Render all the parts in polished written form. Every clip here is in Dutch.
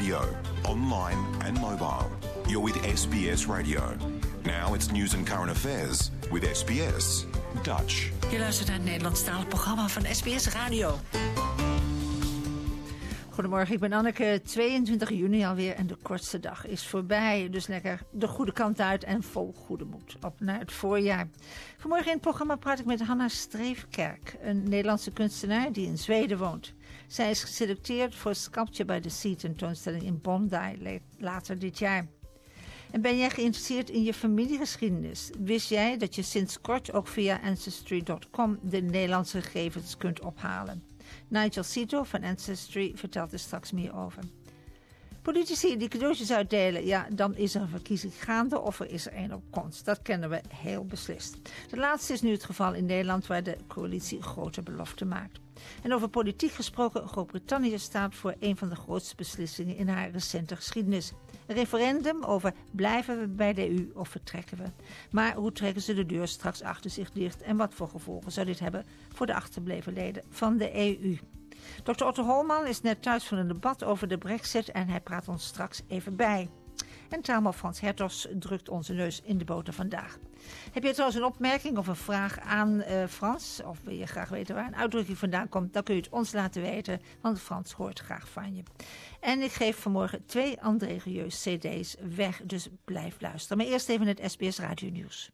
radio, online and mobile. You're with SBS Radio. Now it's news and current affairs with SBS Dutch. Je luistert naar het Nederlandstalig programma van SBS Radio. Goedemorgen, ik ben Anneke. 22 juni alweer en de kortste dag is voorbij. Dus lekker de goede kant uit en vol goede moed op naar het voorjaar. Vanmorgen in het programma praat ik met Hanna Streefkerk, een Nederlandse kunstenaar die in Zweden woont. Zij is geselecteerd voor Sculpture by the Sea tentoonstelling in Bondi later dit jaar. En ben jij geïnteresseerd in je familiegeschiedenis? Wist jij dat je sinds kort ook via Ancestry.com de Nederlandse gegevens kunt ophalen? Nigel Cito van Ancestry vertelt er straks meer over. Politici die cadeautjes uitdelen, ja, dan is er een verkiezing gaande of er is er een op komst. Dat kennen we heel beslist. De laatste is nu het geval in Nederland waar de coalitie grote beloften maakt. En over politiek gesproken, Groot-Brittannië staat voor een van de grootste beslissingen in haar recente geschiedenis. Een referendum over blijven we bij de EU of vertrekken we. Maar hoe trekken ze de deur straks achter zich dicht en wat voor gevolgen zou dit hebben voor de achterbleven leden van de EU? Dr. Otto Holman is net thuis van een debat over de Brexit en hij praat ons straks even bij. En taalman Frans Hertogs drukt onze neus in de boter vandaag. Heb je trouwens een opmerking of een vraag aan Frans? Of wil je graag weten waar een uitdrukking vandaan komt? Dan kun je het ons laten weten, want Frans hoort graag van je. En ik geef vanmorgen 2 André Rieu's cd's weg, dus blijf luisteren. Maar eerst even het SBS Radio Nieuws.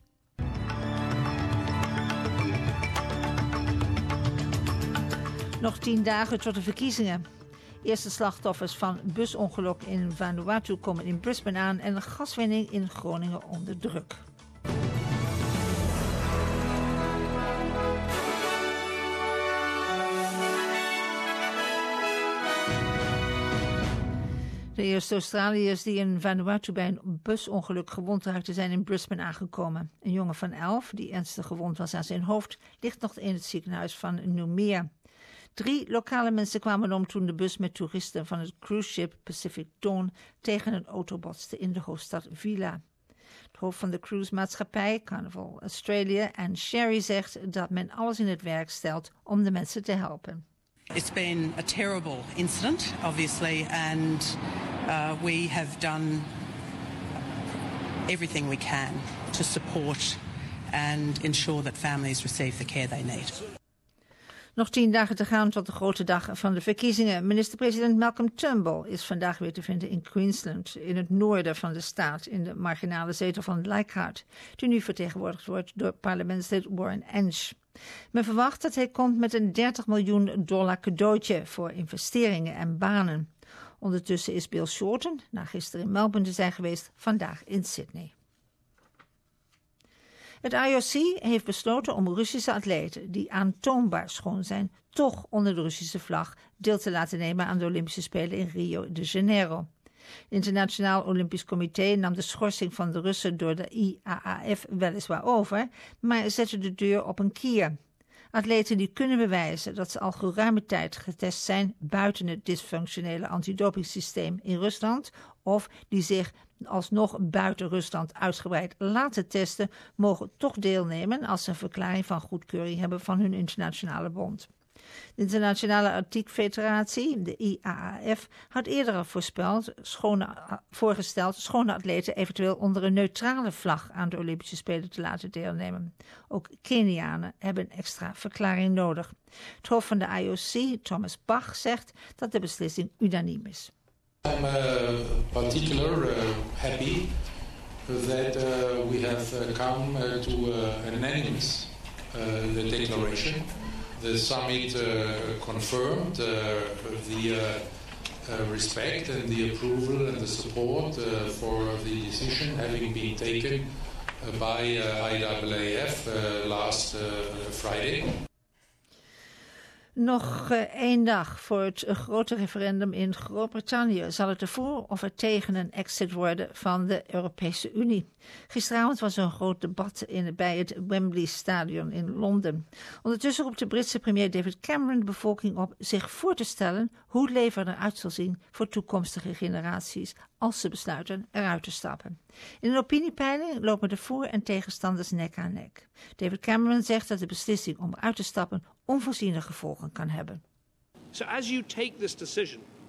Nog 10 dagen tot de verkiezingen. Eerste slachtoffers van busongeluk in Vanuatu komen in Brisbane aan en de gaswinning in Groningen onder druk. De eerste Australiërs die in Vanuatu bij een busongeluk gewond raakten zijn in Brisbane aangekomen. Een jongen van 11, die ernstig gewond was aan zijn hoofd, ligt nog in het ziekenhuis van Noumea. 3 lokale mensen kwamen om toen de bus met toeristen van het cruiseschip Pacific Dawn tegen een auto botste in de hoofdstad Vila. Het hoofd van de cruisemaatschappij, Carnival Australia, Anne Sherry, zegt dat men alles in het werk stelt om de mensen te helpen. It's been a terrible incident, obviously, and we have done everything we can to support and ensure that families receive the care they need. Nog 10 dagen te gaan tot de grote dag van de verkiezingen. Minister-president Malcolm Turnbull is vandaag weer te vinden in Queensland, in het noorden van de staat, in de marginale zetel van Leichhardt, die nu vertegenwoordigd wordt door parlementslid Warren Entsch. Men verwacht dat hij komt met een $30 miljoen cadeautje voor investeringen en banen. Ondertussen is Bill Shorten, na gisteren in Melbourne te zijn geweest, vandaag in Sydney. Het IOC heeft besloten om Russische atleten die aantoonbaar schoon zijn, toch onder de Russische vlag deel te laten nemen aan de Olympische Spelen in Rio de Janeiro. Het Internationaal Olympisch Comité nam de schorsing van de Russen door de IAAF weliswaar over, maar zette de deur op een kier. Atleten die kunnen bewijzen dat ze al geruime tijd getest zijn buiten het dysfunctionele antidopingsysteem in Rusland, of die zich alsnog buiten Rusland uitgebreid laten testen, mogen toch deelnemen als ze een verklaring van goedkeuring hebben van hun internationale bond. De Internationale Atletiek Federatie, de IAAF, had eerder al voorgesteld schone atleten eventueel onder een neutrale vlag aan de Olympische Spelen te laten deelnemen. Ook Kenianen hebben een extra verklaring nodig. Het hoofd van de IOC, Thomas Bach, zegt dat de beslissing unaniem is. I'm particularly happy that we have come to an unanimous declaration. The summit confirmed the respect and the approval and the support for the decision having been taken by IAAF last Friday. Nog 1 dag voor het grote referendum in Groot-Brittannië. Zal het ervoor of er tegen een exit worden van de Europese Unie? Gisteravond was er een groot debat bij het Wembley Stadion in Londen. Ondertussen roept de Britse premier David Cameron de bevolking op zich voor te stellen hoe het leven eruit zal zien voor toekomstige generaties als ze besluiten eruit te stappen. In een opiniepeiling lopen de voor- en tegenstanders nek aan nek. David Cameron zegt dat de beslissing om uit te stappen onvoorziene gevolgen kan hebben. So as you take this decision,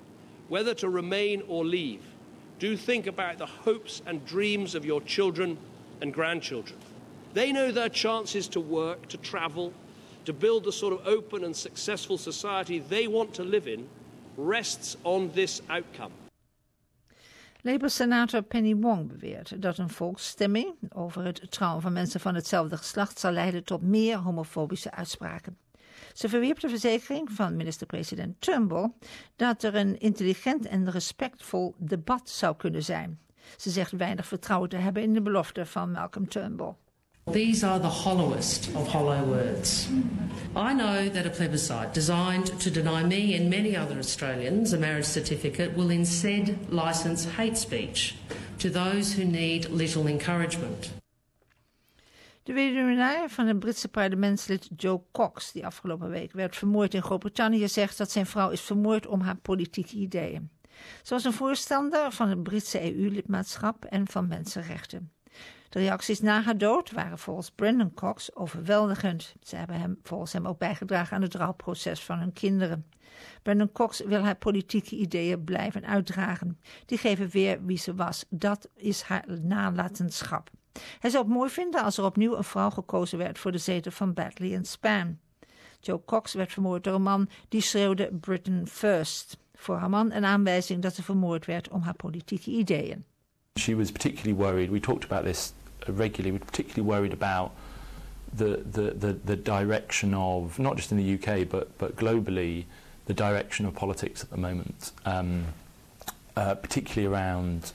whether to remain or leave, do think about the hopes and dreams of your children and grandchildren. They know their chances to work, to travel, to build the sort of open and successful society they want to live in rests on this outcome. Labour-senator Penny Wong beweert dat een volksstemming over het trouwen van mensen van hetzelfde geslacht zal leiden tot meer homofobische uitspraken. Ze verwierp de verzekering van minister-president Turnbull dat er een intelligent en respectvol debat zou kunnen zijn. Ze zegt weinig vertrouwen te hebben in de belofte van Malcolm Turnbull. These are the hollowest of hollow words. I know that a plebiscite designed to deny me and many other Australians a marriage certificate will instead licence hate speech to those who need little encouragement. De weduwnaar van het Britse parlementslid Joe Cox, die afgelopen week werd vermoord in Groot-Brittannië, zegt dat zijn vrouw is vermoord om haar politieke ideeën. Ze was een voorstander van het Britse EU-lidmaatschap en van mensenrechten. De reacties na haar dood waren volgens Brendan Cox overweldigend. Ze hebben volgens hem ook bijgedragen aan het rouwproces van hun kinderen. Brendan Cox wil haar politieke ideeën blijven uitdragen. Die geven weer wie ze was. Dat is haar nalatenschap. Hij zou het mooi vinden als er opnieuw een vrouw gekozen werd voor de zetel van Batley en Span. Joe Cox werd vermoord door een man die schreeuwde Britain First. Voor haar man een aanwijzing dat ze vermoord werd om haar politieke ideeën. She was particularly worried. We talked about this regularly. We're particularly worried about the direction of, not just in the UK but globally, the direction of politics at the moment, particularly around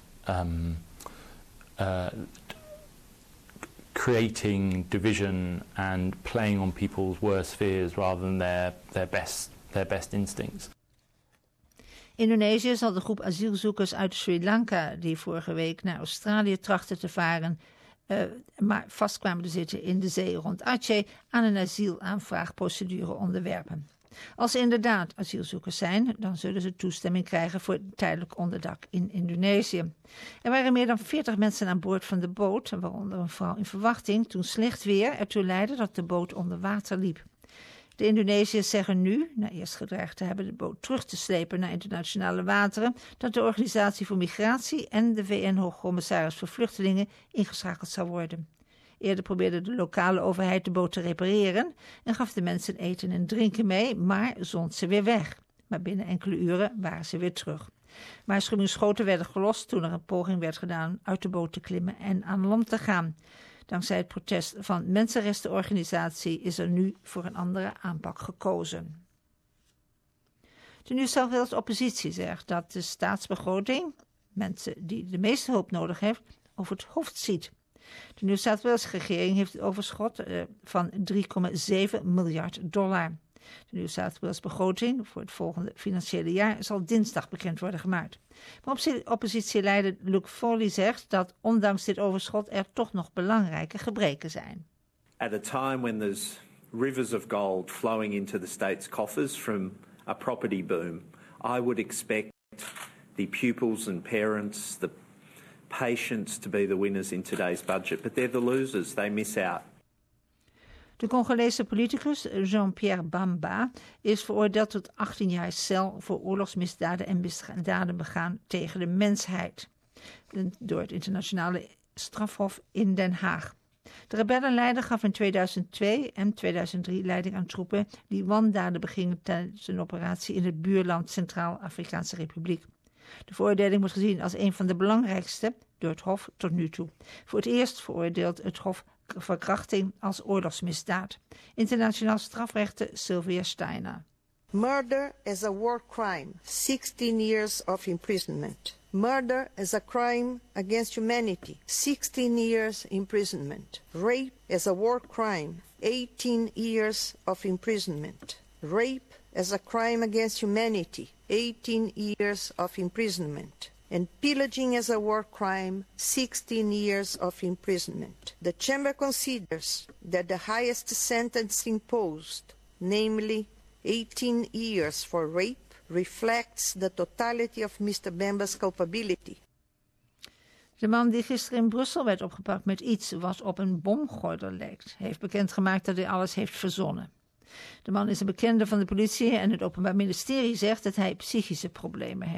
creating division and playing on people's worst fears rather than their best instincts. Indonesië zal de groep asielzoekers uit Sri Lanka, die vorige week naar Australië trachtten te varen, maar vast kwamen te zitten in de zee rond Aceh, aan een asielaanvraagprocedure onderwerpen. Als ze inderdaad asielzoekers zijn, dan zullen ze toestemming krijgen voor tijdelijk onderdak in Indonesië. Er waren meer dan 40 mensen aan boord van de boot, waaronder een vrouw in verwachting, toen slecht weer ertoe leidde dat de boot onder water liep. De Indonesiërs zeggen nu, na eerst gedreigd te hebben de boot terug te slepen naar internationale wateren, dat de Organisatie voor Migratie en de VN-hoogcommissaris voor Vluchtelingen ingeschakeld zou worden. Eerder probeerde de lokale overheid de boot te repareren en gaf de mensen eten en drinken mee, maar zond ze weer weg. Maar binnen enkele uren waren ze weer terug. Waarschuwingsschoten werden gelost toen er een poging werd gedaan uit de boot te klimmen en aan land te gaan. Dankzij het protest van mensenrechtenorganisatie is er nu voor een andere aanpak gekozen. De New South Wales oppositie zegt dat de staatsbegroting mensen die de meeste hulp nodig heeft over het hoofd ziet. De New South Wales regering heeft een overschot van $3,7 miljard. De New South Wales begroting voor het volgende financiële jaar zal dinsdag bekend worden gemaakt. Maar oppositieleider Luke Foley zegt dat ondanks dit overschot er toch nog belangrijke gebreken zijn. At a time when there's rivers of gold flowing into the state's coffers from a property boom, I would expect the pupils and parents, the patients to be the winners in today's budget, but they're the losers, they miss out. De Congolese politicus Jean-Pierre Bamba is veroordeeld tot 18 jaar cel voor oorlogsmisdaden en misdaden begaan tegen de mensheid door het internationale strafhof in Den Haag. De rebellenleider gaf in 2002 en 2003 leiding aan troepen die wandaden begingen tijdens een operatie in het buurland Centraal-Afrikaanse Republiek. De veroordeling wordt gezien als een van de belangrijkste door het Hof tot nu toe. Voor het eerst veroordeelt het Hof verkrachting als oorlogsmisdaad. Internationaal strafrechter Sylvia Steiner. Murder as a war crime, 16 years of imprisonment. Murder as a crime against humanity, 16 years imprisonment. Rape as a war crime, 18 years of imprisonment. Rape as a crime against humanity, 18 years of imprisonment. And pillaging as a war crime, 16 years of imprisonment. The Chamber considers that the highest sentence imposed, namely 18 years for rape, reflects the totality of Mr. Bamba's culpability. De man die gisteren in Brussel werd opgepakt met iets wat op een bomgordel lijkt, heeft bekendgemaakt dat hij alles heeft verzonnen. De man is een bekende van de politie en het Openbaar Ministerie zegt dat hij psychische problemen heeft.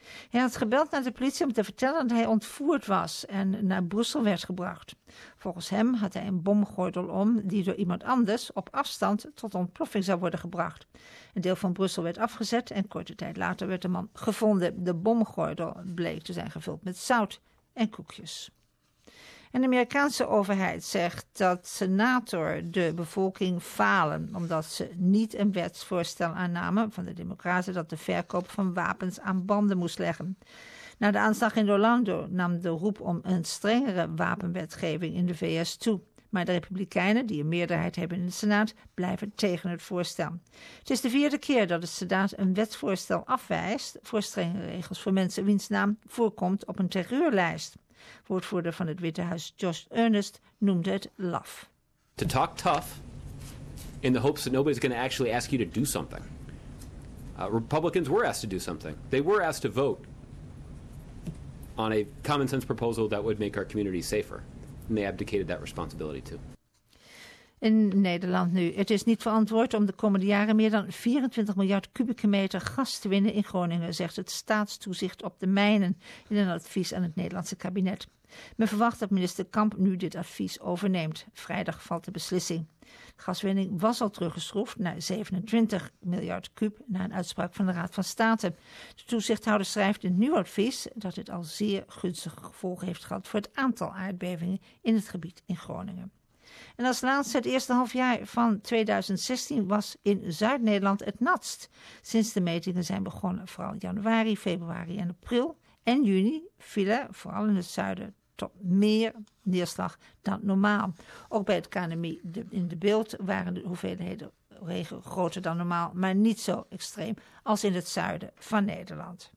Hij had gebeld naar de politie om te vertellen dat hij ontvoerd was en naar Brussel werd gebracht. Volgens hem had hij een bomgordel om die door iemand anders op afstand tot ontploffing zou worden gebracht. Een deel van Brussel werd afgezet en korte tijd later werd de man gevonden. De bomgordel bleek te zijn gevuld met zout en koekjes. En de Amerikaanse overheid zegt dat senator de bevolking falen omdat ze niet een wetsvoorstel aannamen van de Democraten dat de verkoop van wapens aan banden moest leggen. Na de aanslag in Orlando nam de roep om een strengere wapenwetgeving in de VS toe. Maar de Republikeinen, die een meerderheid hebben in de Senaat, blijven tegen het voorstel. Het is de 4e keer dat de Senaat een wetsvoorstel afwijst voor strenge regels voor mensen wiens naam voorkomt op een terreurlijst. Woordvoerder van het Witte Huis, Josh Earnest, noemde het laf. To talk tough in the hopes that nobody's going to actually ask you to do something. Republicans were asked to do something. They were asked to vote on a common sense proposal that would make our communities safer. And they abdicated that responsibility too. In Nederland nu. Het is niet verantwoord om de komende jaren meer dan 24 miljard kubieke meter gas te winnen in Groningen, zegt het staatstoezicht op de mijnen in een advies aan het Nederlandse kabinet. Men verwacht dat minister Kamp nu dit advies overneemt. Vrijdag valt de beslissing. De gaswinning was al teruggeschroefd naar 27 miljard kuub na een uitspraak van de Raad van State. De toezichthouder schrijft in het nieuwe advies dat dit al zeer gunstige gevolgen heeft gehad voor het aantal aardbevingen in het gebied in Groningen. En als laatste het eerste halfjaar van 2016 was in Zuid-Nederland het natst. Sinds de metingen zijn begonnen, vooral januari, februari en april en juni vielen, vooral in het zuiden, tot meer neerslag dan normaal. Ook bij het KNMI in de beeld waren de hoeveelheden regen groter dan normaal, maar niet zo extreem als in het zuiden van Nederland.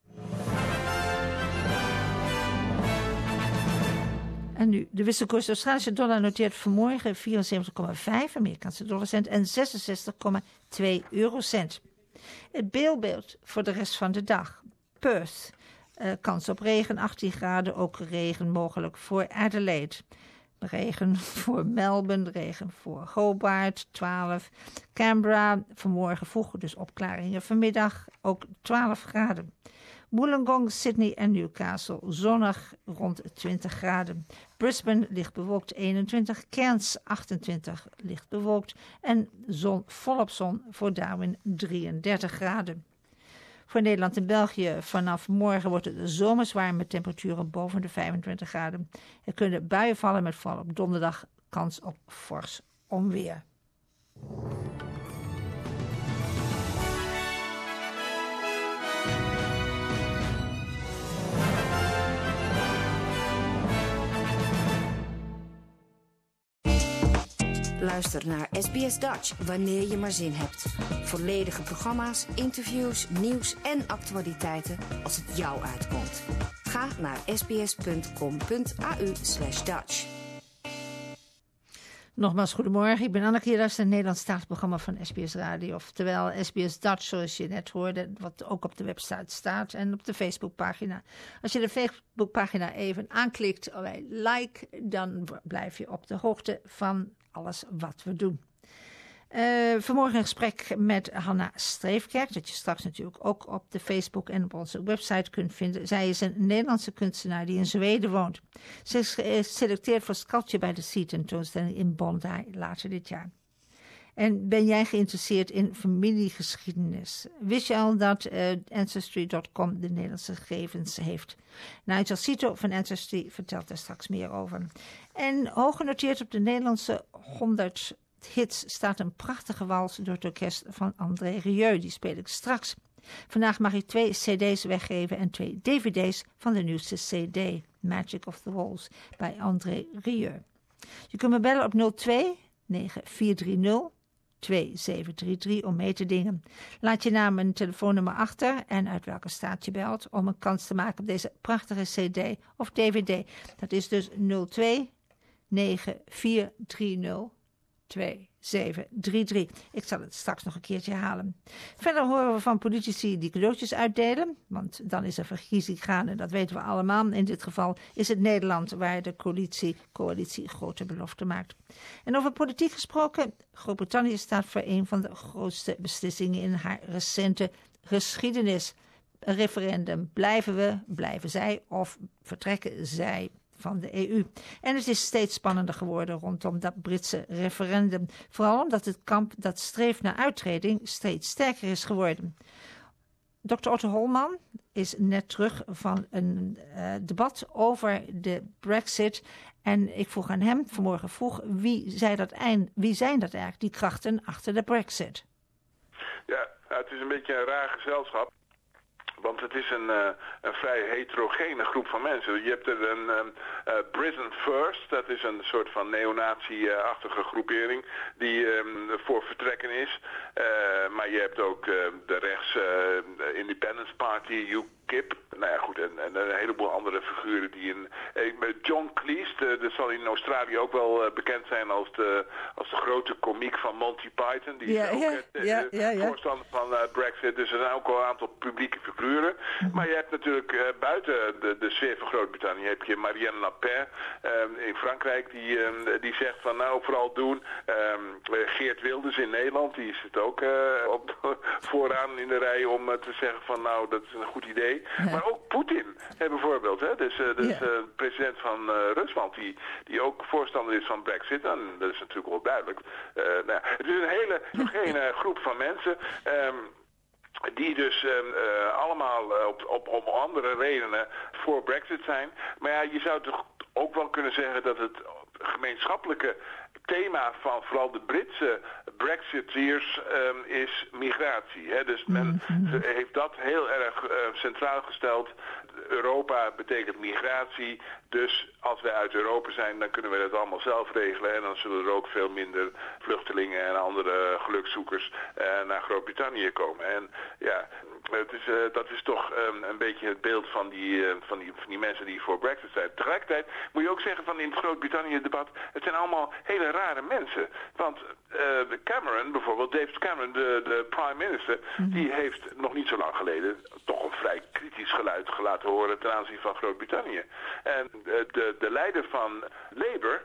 En nu, de wisselkoers. De Australische dollar noteert vanmorgen 74,5 Amerikaanse dollarcent en 66,2 eurocent. Het beeld voor de rest van de dag. Perth, kans op regen, 18 graden, ook regen mogelijk voor Adelaide. Regen voor Melbourne, regen voor Hobart, 12. Canberra, vanmorgen vroeg, dus opklaringen vanmiddag, ook 12 graden. Wollongong, Sydney en Newcastle zonnig rond 20 graden. Brisbane licht bewolkt 21, Cairns 28 licht bewolkt en volop zon voor Darwin 33 graden. Voor Nederland en België vanaf morgen wordt het zomers warm met temperaturen boven de 25 graden. Er kunnen buien vallen met vooral op donderdag kans op fors onweer. Luister naar SBS Dutch wanneer je maar zin hebt. Volledige programma's, interviews, nieuws en actualiteiten als het jou uitkomt. Ga naar sbs.com.au/Dutch. Nogmaals, goedemorgen. Ik ben Anneke. Je luistert naar het Nederlandstalig programma van SBS Radio. Oftewel SBS Dutch, zoals je net hoorde, wat ook op de website staat en op de Facebookpagina. Als je de Facebookpagina even aanklikt bij like, dan blijf je op de hoogte van alles wat we doen. Vanmorgen een gesprek met Hanna Streefkerk, dat je straks natuurlijk ook op de Facebook en op onze website kunt vinden. Zij is een Nederlandse kunstenaar die in Zweden woont. Ze is geselecteerd voor Sculpture by the Sea tentoonstelling in Bondi later dit jaar. En ben jij geïnteresseerd in familiegeschiedenis? Wist je al dat Ancestry.com de Nederlandse gegevens heeft? Nigel Cito van Ancestry vertelt daar straks meer over. En hoog genoteerd op de Nederlandse 100 hits staat een prachtige wals door het orkest van André Rieu. Die speel ik straks. Vandaag mag ik 2 cd's weggeven en 2 dvd's van de nieuwste cd, Magic of the Walls, bij André Rieu. Je kunt me bellen op 02 9430 2733 om mee te dingen. Laat je naam en telefoonnummer achter en uit welke staat je belt om een kans te maken op deze prachtige cd of dvd. Dat is dus 02 9430 2733. Ik zal het straks nog een keertje herhalen. Verder horen we van politici die cadeautjes uitdelen, want dan is er verkiezing gaande, dat weten we allemaal. In dit geval is het Nederland waar de coalitie grote beloften maakt. En over politiek gesproken, Groot-Brittannië staat voor een van de grootste beslissingen in haar recente geschiedenis. Een referendum. Blijven zij of vertrekken zij van de EU? En het is steeds spannender geworden rondom dat Britse referendum. Vooral omdat het kamp dat streeft naar uittreding steeds sterker is geworden. Dr. Otto Holman is net terug van een debat over de Brexit. En ik vroeg aan hem vanmorgen wie zijn dat eigenlijk, die krachten achter de Brexit? Ja, het is een beetje een raar gezelschap. Want het is een vrij heterogene groep van mensen. Je hebt er een Britain First, dat is een soort van neonazi-achtige groepering die voor vertrekken is. Maar je hebt ook de rechts Independence Party, UKIP. Nou ja, goed, en een heleboel andere figuren die John Cleese, dat zal in Australië ook wel bekend zijn als de grote komiek van Monty Python. Die is ook voorstander van Brexit. Dus er zijn ook al een aantal publieke figuren. Maar je hebt natuurlijk buiten de sfeer van Groot-Brittannië heb je Marianne Lapin in Frankrijk die zegt van nou vooral doen. Geert Wilders in Nederland, die zit ook vooraan in de rij om te zeggen van nou dat is een goed idee. Ja. Maar ook Poetin bijvoorbeeld, hè? Dus president van Rusland die ook voorstander is van Brexit. En dat is natuurlijk wel duidelijk. Het is een hele homogene groep van mensen. Die dus allemaal op andere redenen voor Brexit zijn. Maar ja, je zou toch ook wel kunnen zeggen dat het gemeenschappelijke thema van vooral de Britse Brexiteers is migratie. Hè? Dus men heeft dat heel erg centraal gesteld. Europa betekent migratie. Dus als wij uit Europa zijn, dan kunnen we dat allemaal zelf regelen. En dan zullen er ook veel minder vluchtelingen en andere gelukzoekers naar Groot-Brittannië komen. En ja, dat is toch een beetje het beeld van die mensen die voor Brexit zijn. Tegelijkertijd moet je ook zeggen van in het Groot-Brittannië-debat, het zijn allemaal hele rare mensen. Want Cameron bijvoorbeeld, David Cameron, de prime minister, die heeft nog niet zo lang geleden toch een vrij kritisch geluid gelaten horen ten aanzien van Groot-Brittannië. En de leider van Labour,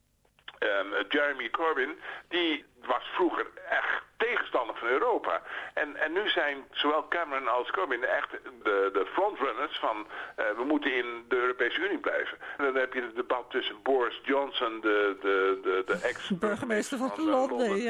Jeremy Corbyn, die was vroeger echt tegenstander van Europa. En nu zijn zowel Cameron als Corbyn echt de frontrunners van we moeten in de Europese Unie blijven. En dan heb je het debat tussen Boris Johnson, de ex-burgemeester van Londen,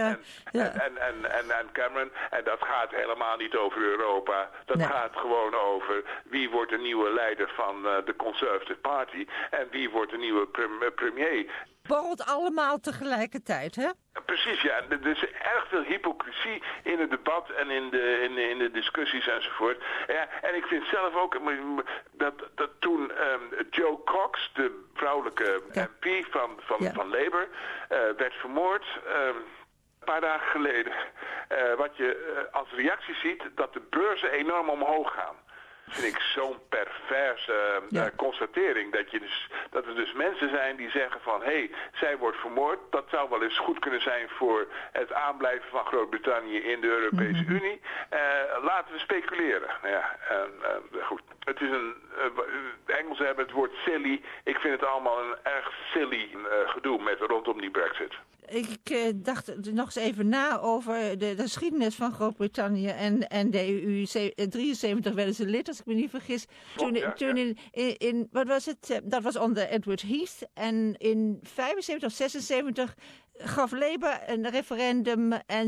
en Cameron. En dat gaat helemaal niet over Europa. Dat gaat gewoon over wie wordt de nieuwe leider van de Conservative Party en wie wordt de nieuwe premier. Borrelt allemaal tegelijkertijd, hè? Precies, ja. Er is erg veel hypocrisie in het debat en in de discussies enzovoort. Ja, en ik vind zelf ook dat toen Jo Cox, de vrouwelijke MP van Labour, werd vermoord een paar dagen geleden. Wat je als reactie ziet, dat de beurzen enorm omhoog gaan. Dat vind ik zo'n perverse constatering. Dat er dus mensen zijn die zeggen van hé, zij wordt vermoord. Dat zou wel eens goed kunnen zijn voor het aanblijven van Groot-Brittannië in de Europese Unie. Laten we speculeren. Goed. Het is de Engelsen hebben het woord silly. Ik vind het allemaal een erg silly gedoe rondom die Brexit. Ik dacht nog eens even na over de geschiedenis van Groot-Brittannië en de EU. 73 werden ze lid, als ik me niet vergis. Toen in wat was het? Dat was onder Edward Heath. En in 75 of 76 gaf Labour een referendum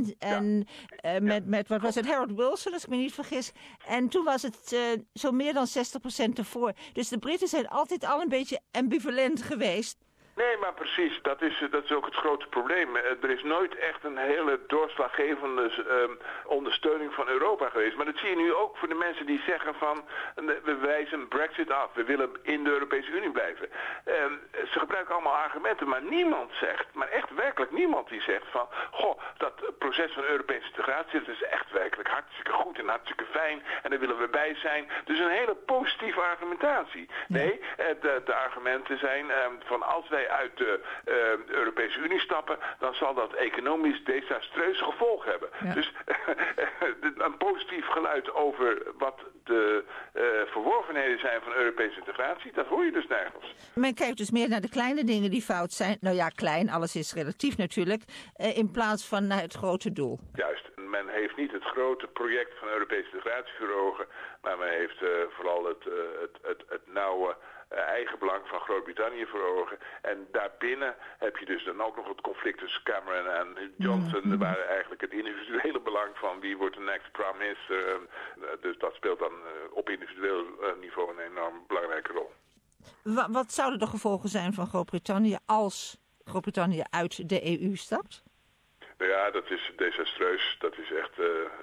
met wat was het? Harold Wilson, als ik me niet vergis. En toen was het zo meer dan 60% ervoor. Dus de Britten zijn altijd al een beetje ambivalent geweest. Nee, maar precies. Dat is ook het grote probleem. Er is nooit echt een hele doorslaggevende ondersteuning van Europa geweest. Maar dat zie je nu ook voor de mensen die zeggen van we wijzen Brexit af. We willen in de Europese Unie blijven. Ze gebruiken allemaal argumenten, maar niemand zegt, maar echt werkelijk niemand die zegt van goh, dat proces van Europese integratie, dat is echt werkelijk hartstikke goed en hartstikke fijn en daar willen we bij zijn. Dus een hele positieve argumentatie. Nee, de argumenten zijn van als wij uit de Europese Unie stappen, dan zal dat economisch desastreuze gevolgen hebben. Ja. Dus een positief geluid over wat de verworvenheden zijn van Europese integratie, dat hoor je dus nergens. Men kijkt dus meer naar de kleine dingen die fout zijn. Nou ja, klein, alles is relatief natuurlijk, in plaats van naar het grote doel. Juist. men heeft niet het grote project van Europese integratie voor ogen, maar men heeft vooral het nauwe eigen belang van Groot-Brittannië voor ogen. En daarbinnen heb je dus dan ook nog het conflict tussen Cameron en Johnson, waar eigenlijk het individuele belang van wie wordt de next prime minister. Dus dat speelt dan op individueel niveau een enorm belangrijke rol. Wat zouden de gevolgen zijn van Groot-Brittannië als Groot-Brittannië uit de EU stapt? Nou ja, dat is desastreus. Dat is echt.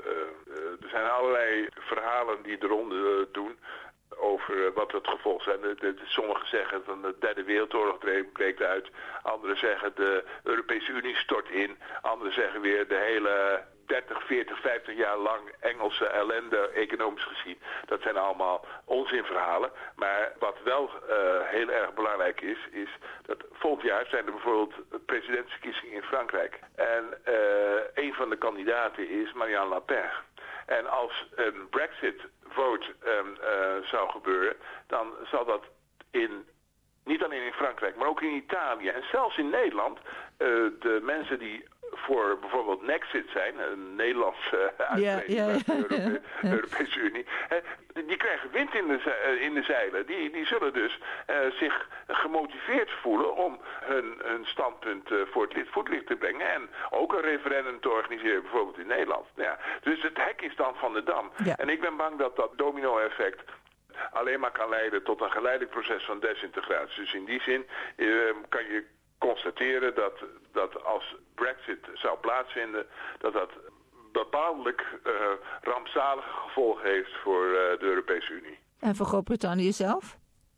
Er zijn allerlei verhalen die de ronde doen over wat het gevolg zijn. Sommigen zeggen dat de Derde Wereldoorlog breekt uit. Anderen zeggen de Europese Unie stort in. Anderen zeggen weer de hele 30, 40, 50 jaar lang Engelse ellende, economisch gezien. Dat zijn allemaal onzinverhalen. Maar wat wel heel erg belangrijk is dat volgend jaar zijn er bijvoorbeeld presidentsverkiezingen in Frankrijk. En een van de kandidaten is Marianne Le Pen. En als een Brexit-vote zou gebeuren, dan zal dat niet alleen in Frankrijk, maar ook in Italië en zelfs in Nederland, de mensen die voor bijvoorbeeld Nexit zijn, een Nederlandse uitbreiding van de Europese Unie, die krijgen wind in de zeilen. Die zullen dus zich gemotiveerd voelen om hun standpunt voor het voetlicht te brengen en ook een referendum te organiseren, bijvoorbeeld in Nederland. Ja, dus het hek is dan van de dam. Ja. En ik ben bang dat dat domino-effect alleen maar kan leiden tot een geleidelijk proces van desintegratie. Dus in die zin kan je constateren dat als Brexit zou plaatsvinden, dat bepaaldelijk rampzalige gevolgen heeft voor de Europese Unie. En voor Groot-Brittannië zelf?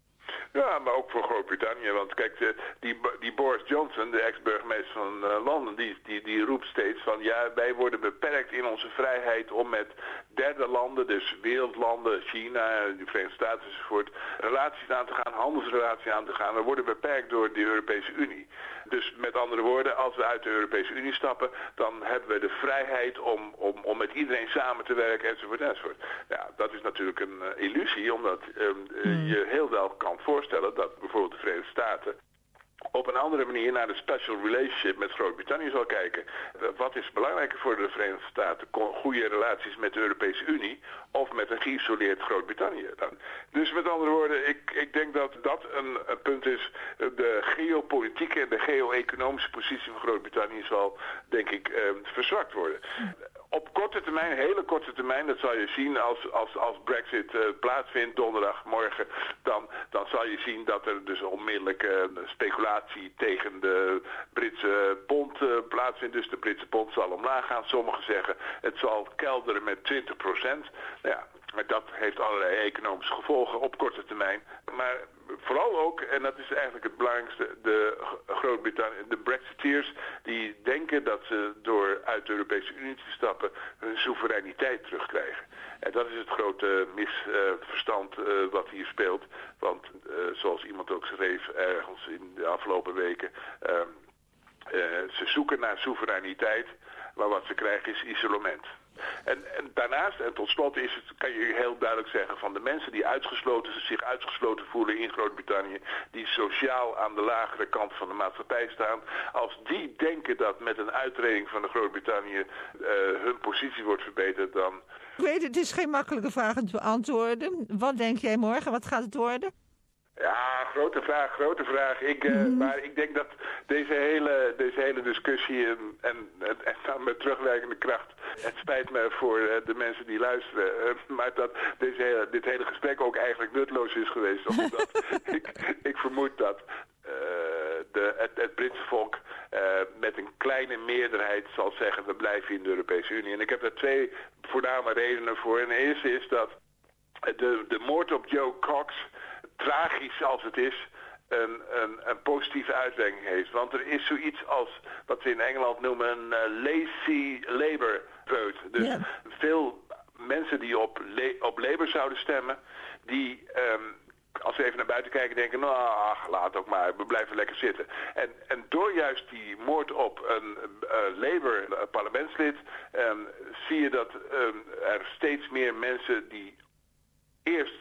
Ja, maar ook voor Groot-Brittannië. Want kijk, die Boris Johnson, de ex-burgemeester van Londen, die roept steeds van ja, wij worden beperkt in onze vrijheid om met derde landen, dus wereldlanden, China, de Verenigde Staten enzovoort, relaties aan te gaan, handelsrelaties aan te gaan. We worden beperkt door de Europese Unie. Dus met andere woorden, als we uit de Europese Unie stappen, dan hebben we de vrijheid om met iedereen samen te werken enzovoort enzovoort. Ja, dat is natuurlijk een illusie, omdat je heel wel kan voorstellen dat bijvoorbeeld de Verenigde Staten op een andere manier naar de special relationship met Groot-Brittannië zal kijken. Wat is belangrijker voor de Verenigde Staten? Goede relaties met de Europese Unie of met een geïsoleerd Groot-Brittannië? Dus met andere woorden, ik denk dat dat een punt is. De geopolitieke en de geo-economische positie van Groot-Brittannië zal, denk ik, verzwakt worden. Op korte termijn, hele korte termijn, dat zal je zien als Brexit plaatsvindt donderdag, morgen, dan zal je zien dat er dus onmiddellijk speculatie tegen de Britse pond plaatsvindt. Dus de Britse pond zal omlaag gaan. Sommigen zeggen het zal kelderen met 20%. Ja, maar dat heeft allerlei economische gevolgen op korte termijn. Maar vooral ook, en dat is eigenlijk het belangrijkste, de Brexiteers die denken dat ze door uit de Europese Unie te stappen hun soevereiniteit terugkrijgen. En dat is het grote misverstand wat hier speelt. Want zoals iemand ook schreef ergens in de afgelopen weken, ze zoeken naar soevereiniteit, maar wat ze krijgen is isolement. En daarnaast, en tot slot kan je heel duidelijk zeggen van de mensen die zich uitgesloten voelen in Groot-Brittannië, die sociaal aan de lagere kant van de maatschappij staan, als die denken dat met een uittreding van de Groot-Brittannië hun positie wordt verbeterd, dan... Ik weet, het is geen makkelijke vraag te beantwoorden. Wat denk jij morgen? Wat gaat het worden? Ja, grote vraag. Maar ik denk dat deze hele discussie en met terugwerkende kracht, het spijt me voor de mensen die luisteren, maar dat dit hele gesprek ook eigenlijk nutteloos is geweest. Omdat ik vermoed dat het Britse volk met een kleine meerderheid zal zeggen we blijven in de Europese Unie. En ik heb daar twee voorname redenen voor. En de eerste is dat de moord op Joe Cox, tragisch als het is, een positieve uitwerking heeft. Want er is zoiets als wat ze in Engeland noemen een lazy Labour vote. Dus veel mensen die op Labour zouden stemmen, die als we even naar buiten kijken denken, nou, laat ook maar, we blijven lekker zitten. En door juist die moord op een Labour parlementslid zie je dat er steeds meer mensen die eerst dachten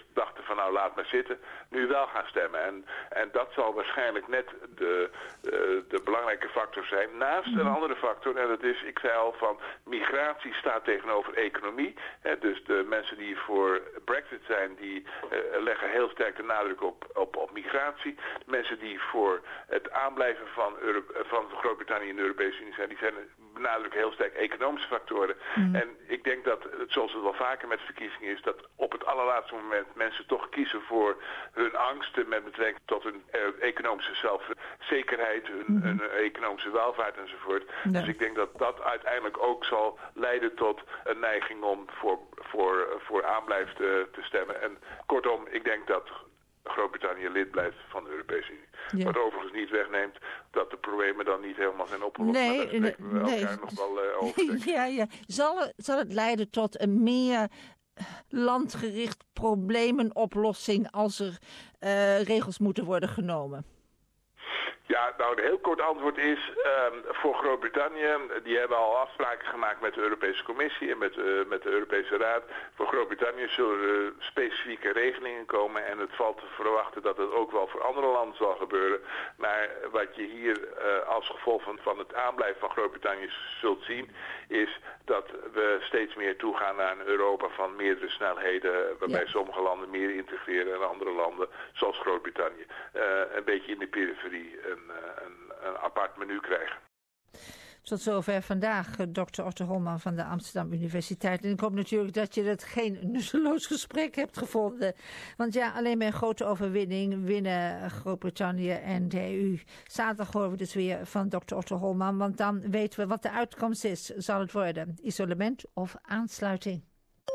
dachten van nou laat maar zitten, nu wel gaan stemmen. En dat zal waarschijnlijk net de belangrijke factor zijn. Naast een andere factor, en dat is, ik zei al, van migratie staat tegenover economie. Dus de mensen die voor Brexit zijn, die leggen heel sterk de nadruk op migratie. De mensen die voor het aanblijven van Groot-Brittannië in de Europese Unie zijn, die zijn benadrukken heel sterk economische factoren. En ik denk dat, zoals het wel vaker met verkiezingen is, dat op het allerlaatste moment mensen toch kiezen voor hun angsten met betrekking tot hun economische zelfzekerheid, hun economische welvaart enzovoort. Ja. Dus ik denk dat dat uiteindelijk ook zal leiden tot een neiging om voor aanblijf te stemmen. En kortom, ik denk dat Groot-Brittannië lid blijft van de Europese Unie. Ja. Wat overigens niet wegneemt dat de problemen dan niet helemaal zijn opgelost. Nee. Nog wel over. Ja. Zal het leiden tot een meer landgericht probleemoplossing als er regels moeten worden genomen? Ja, nou, een heel kort antwoord is, voor Groot-Brittannië, die hebben al afspraken gemaakt met de Europese Commissie en met de Europese Raad. Voor Groot-Brittannië zullen er specifieke regelingen komen en het valt te verwachten dat het ook wel voor andere landen zal gebeuren. Maar wat je hier als gevolg van het aanblijven van Groot-Brittannië zult zien, is dat we steeds meer toegaan naar een Europa van meerdere snelheden, waarbij sommige landen meer integreren en andere landen, zoals Groot-Brittannië, een beetje in de periferie een apart menu krijgen. Tot zover vandaag, Dr. Otto Holman van de Amsterdam Universiteit. En ik hoop natuurlijk dat je dat geen nutteloos gesprek hebt gevonden. Want ja, alleen bij een grote overwinning winnen Groot-Brittannië en de EU. Zaterdag horen we dus weer van Dr. Otto Holman. Want dan weten we wat de uitkomst is. Zal het worden isolement of aansluiting?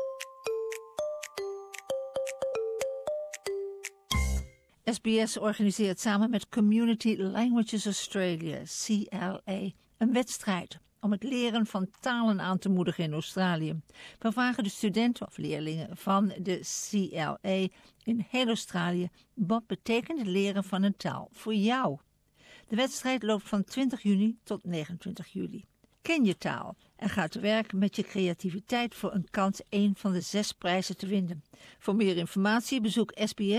SBS organiseert samen met Community Languages Australia, CLA, een wedstrijd om het leren van talen aan te moedigen in Australië. We vragen de studenten of leerlingen van de CLA in heel Australië: wat betekent het leren van een taal voor jou? De wedstrijd loopt van 20 juni tot 29 juli. Ken je taal en ga te werk met je creativiteit voor een kans 1 van de 6 prijzen te winnen. Voor meer informatie bezoek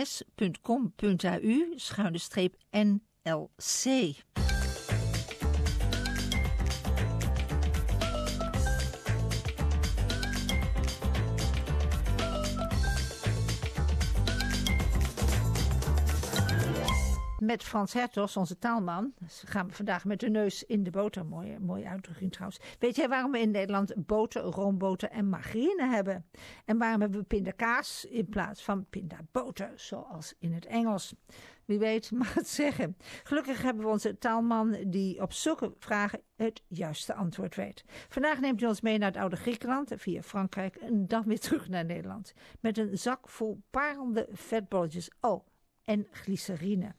sbs.com.au/NLC. Met Frans Hertogs, onze taalman, gaan we vandaag met de neus in de boter. Mooie uitdrukking trouwens. Weet jij waarom we in Nederland boter, roomboter en margarine hebben? En waarom hebben we pindakaas in plaats van pindaboter, zoals in het Engels? Wie weet mag het zeggen. Gelukkig hebben we onze taalman die op zulke vragen het juiste antwoord weet. Vandaag neemt hij ons mee naar het oude Griekenland, via Frankrijk en dan weer terug naar Nederland. Met een zak vol parelende vetbolletjes. Oh, en glycerine.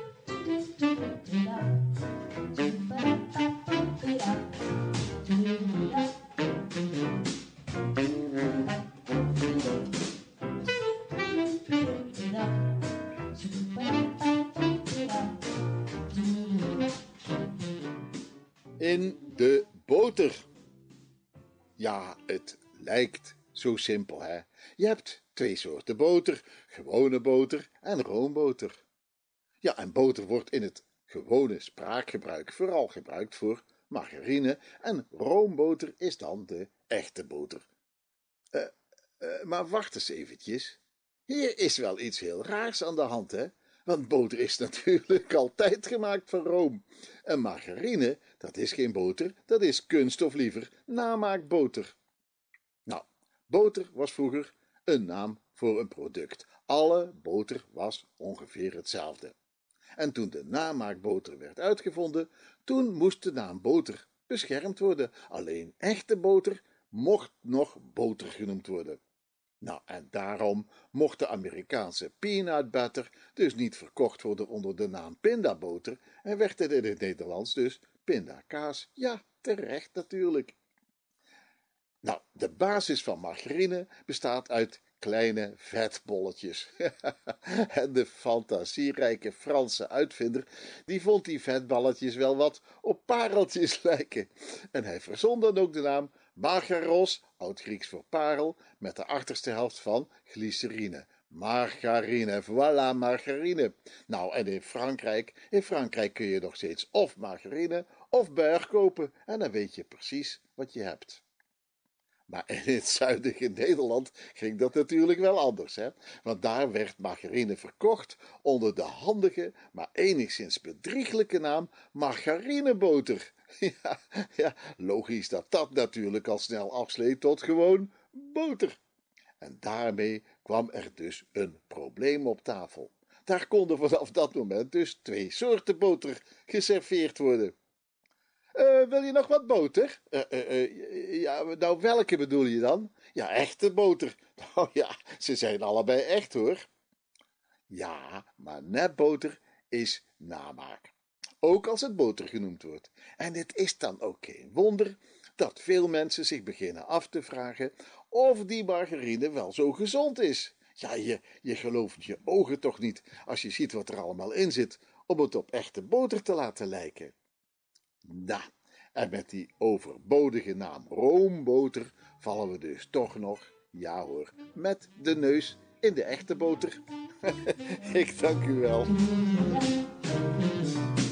In de boter. Ja, het lijkt zo simpel, hè? Je hebt 2 soorten boter, gewone boter en roomboter. Ja, en boter wordt in het gewone spraakgebruik vooral gebruikt voor margarine en roomboter is dan de echte boter. Maar wacht eens eventjes. Hier is wel iets heel raars aan de hand, hè? Want boter is natuurlijk altijd gemaakt van room. En margarine, dat is geen boter, dat is kunst of liever namaakboter. Nou, boter was vroeger een naam voor een product. Alle boter was ongeveer hetzelfde. En toen de namaakboter werd uitgevonden, toen moest de naam boter beschermd worden. Alleen echte boter mocht nog boter genoemd worden. Nou, en daarom mocht de Amerikaanse peanut butter dus niet verkocht worden onder de naam pindaboter en werd het in het Nederlands dus pindakaas. Ja, terecht natuurlijk. Nou, de basis van margarine bestaat uit kleine vetbolletjes. En de fantasierijke Franse uitvinder, die vond die vetballetjes wel wat op pareltjes lijken. En hij verzon dan ook de naam margaros, oud-Grieks voor parel, met de achterste helft van glycerine. Margarine, voilà, margarine. Nou, en in Frankrijk kun je nog steeds of margarine of beurre kopen en dan weet je precies wat je hebt. Maar in het zuidige Nederland ging dat natuurlijk wel anders, hè? Want daar werd margarine verkocht onder de handige, maar enigszins bedrieglijke naam margarineboter. Ja, logisch dat dat natuurlijk al snel afsleet tot gewoon boter. En daarmee kwam er dus een probleem op tafel. Daar konden vanaf dat moment dus 2 soorten boter geserveerd worden. Wil je nog wat boter? Ja, nou, welke bedoel je dan? Ja, echte boter. Nou ja, ze zijn allebei echt, hoor. Ja, maar nepboter is namaak. Ook als het boter genoemd wordt. En het is dan ook geen wonder dat veel mensen zich beginnen af te vragen of die margarine wel zo gezond is. Ja, je gelooft je ogen toch niet als je ziet wat er allemaal in zit om het op echte boter te laten lijken. Nou, en met die overbodige naam roomboter vallen we dus toch nog, ja hoor, met de neus in de echte boter. Ik dank u wel.